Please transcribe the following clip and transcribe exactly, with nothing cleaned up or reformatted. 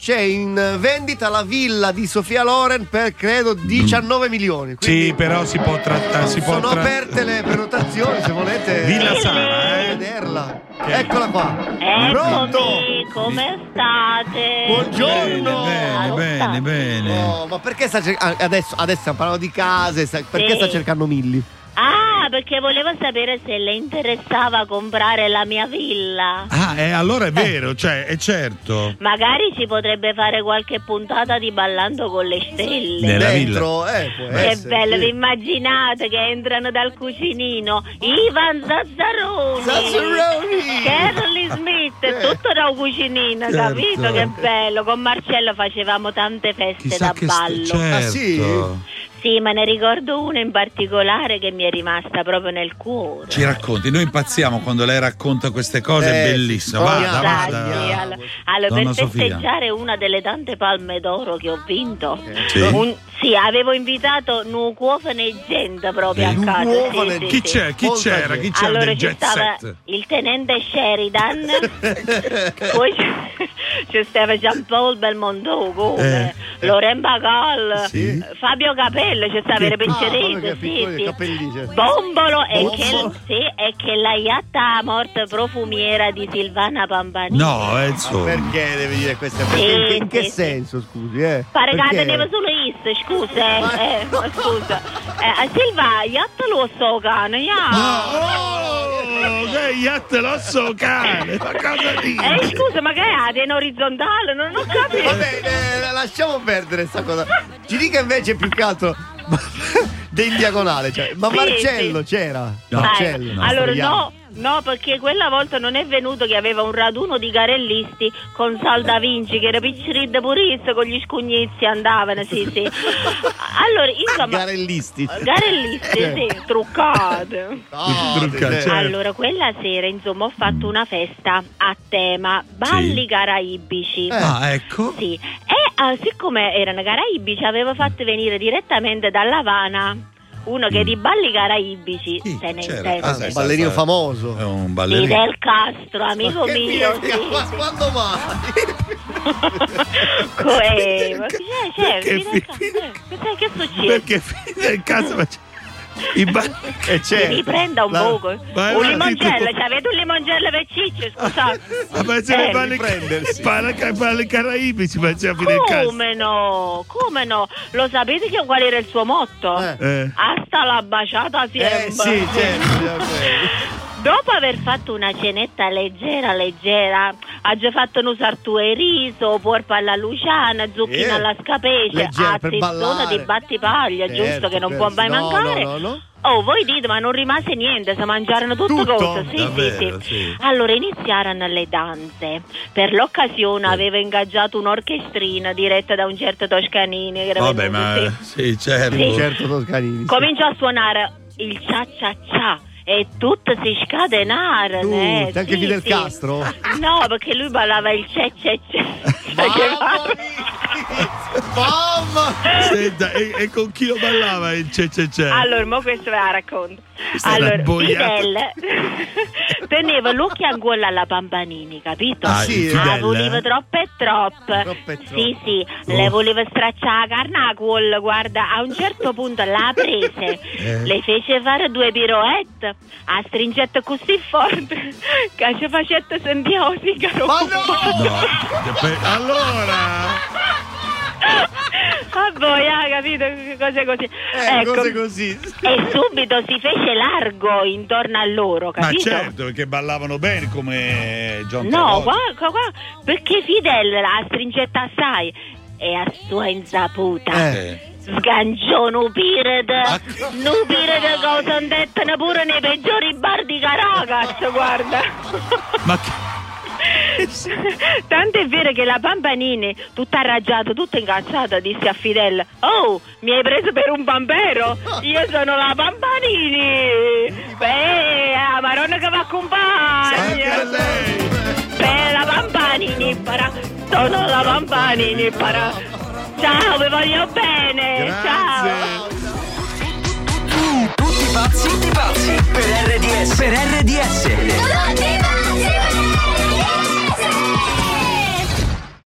c'è in vendita la villa di Sofia Loren per credo diciannove milioni. Quindi sì, però si può trattare. Si sono può tra... aperte le prenotazioni se volete. Villa Sara, eh? Vederla. Eccola qua. Eccomi, Pronto? come state? Buongiorno. Bene, bene, bene. Oh, ma perché sta cercando adesso, adesso stiamo parlando di case, sta... perché Sì. sta cercando Milli? Ah, perché volevo sapere se le interessava comprare la mia villa. Ah, eh, allora è vero, cioè, è certo. Magari ci potrebbe fare qualche puntata di Ballando con le Stelle. Nella Dentro, eh, può Che essere, bello, sì. vi immaginate che entrano dal cucinino Ivan Zazzaroni, Zazzaroni! Carly Smith, Eh. tutto da un cucinino, Certo. capito? Che bello, con Marcello facevamo tante feste Chissà da che ballo. st- certo. Ah, sì? Sì, ma ne ricordo una in particolare che mi è rimasta proprio nel cuore. Ci racconti, noi impazziamo quando lei racconta queste cose, Eh, è bellissimo. sì. Vada, Esatto, vada. Sì, allora, allora, Donna per Sofia. festeggiare una delle tante palme d'oro che ho vinto, Sì. un- sì, avevo invitato Nucuofane e gente proprio Eh, a casa. Nucuofane Sì, sì, Chi sì. c'è? Chi Molta c'era? gente. Chi c'era Allora del ci jet stava set? il tenente Sheridan, poi c'è- c'è stava Jean-Paul Belmondo, come Eh. Loren Bagal, Sì. Fabio Capello, c'è stava le Ah, proprio piccerette, che sì, piccoli sì. capelli, cioè. Bombolo e Bombolo. che, sì, e che la iatta morte profumiera di Silvana Pampanini. No, eh, Ma insomma. perché deve dire queste Sì, in che, in che sì, sì. senso, scusi, eh? Pare che la Perché? teneva solo Is, scusa, eh, eh, ma scusa. Eh, Silva, iatta lo so cane, ia. Oh, che iatte l'osso cane, ma cosa dici? Eh, scusa, ma che è? È in orizzontale? Non ho capito. Vabbè, eh, lasciamo perdere sta cosa. Ci dica invece più che altro in diagonale, cioè, ma Sì, Marcello sì. c'era? No. Marcello. Eh, allora Sbagliamo. no, no, perché quella volta non è venuto che aveva un raduno di garellisti con Sal da Vinci, che era picciridda purista, con gli scugnizi andavano, sì, sì. Allora, insomma, Garellisti. garellisti, sì, truccate. No, Trucca, sì, sì. certo. Allora, quella sera, insomma, ho fatto una festa a tema balli Sì. caraibici. Eh. Ah, ecco. Sì, e ah, siccome erano caraibici, avevo fatto venire direttamente dalla Havana uno che di balli caraibici Chi? se ne C'era? intende. Ah, sai, Un ballerino sa- famoso. È un ballerino. Fidel Castro, amico Che mio. dire, Sì, ma sì. quando mai? Come? Ma chi è? C'è? Perché Fidel fi- Castro? Eh, Cos'è che succede? Perché fine del caso faccia- i balli. E c'è. Mi riprenda un La- poco. Ma è Un una- limoncello, ci avete un limoncello per ciccio, scusate. Ah, ma se Eh, ne balli, riprendersi. balli, balli caraibici, ma c'è a fine del caso. Come no? Come no? Lo sapete che qual era il suo motto? Eh. Eh. Hasta la baciata sempre. Eh sì, certo. Dopo aver fatto una cenetta leggera, leggera, ha già fatto un sartue riso, porpa alla luciana, zucchine Eh, alla scapece, leggera per azzettone ballare. di battipaglia, Certo, giusto, che non certo. può mai No, mancare. no, no, no. Oh, voi dite, ma non rimase niente, si mangiarono tutte Tutto? cose. Sì, Davvero, sì, sì, sì. Allora iniziarono le danze. Per l'occasione aveva ingaggiato un'orchestrina diretta da un certo Toscanini. Che era Vabbè, venuto, ma sì. sì, certo. Sì. Certo, Toscanini. sì. Cominciò a suonare il cia cia cia e tutte si scatenarono. eh, Tutte, anche sì, Fidel sì. Castro? No, perché lui ballava il ce ce ce. Mamma mia! Mamma! Senta, e, e con chi lo ballava il c'è c'è c'è? Allora, mo questo ve la racconto. Questa era Allora, boiata. Fidel teneva l'occhio ancora alla Pampanini, capito? Ah, sì, il La Fidel, voleva eh? troppo e troppo. Troppo e troppo. Sì, sì, Oh. le voleva stracciare la carne a cuoio, guarda, a un certo punto l'ha prese, Eh. le fece fare due piroette, ha stringette così forte che ci facette simbiotica. Ma no! No, per- allora A voi, ah, capito? Cose così. Eh, Ecco. cose così. E subito si fece largo intorno a loro, ma capito? certo, perché ballavano bene come John No, Travolta. qua, qua, qua, perché Fidel la stringetta assai e a sua insaputa Eh. sganciò un pirete, Ma- un pirete che lo sono detto pure nei peggiori bar di Caracas, guarda. Ma che... Tanto è vero che la Pampanini, tutta arraggiata, tutta incazzata, disse a Fidel: "Oh, mi hai preso per un pampero? Io sono la Pampanini! Beh, la maronna che va con Anche a compagna! lei! Per la Pampanini, para! Sono la Pampanini, para! Ciao, vi voglio bene! Ciao! Grazie. Tutti pazzi, tutti pazzi per R D S. Per R D S. Tutti pazzi!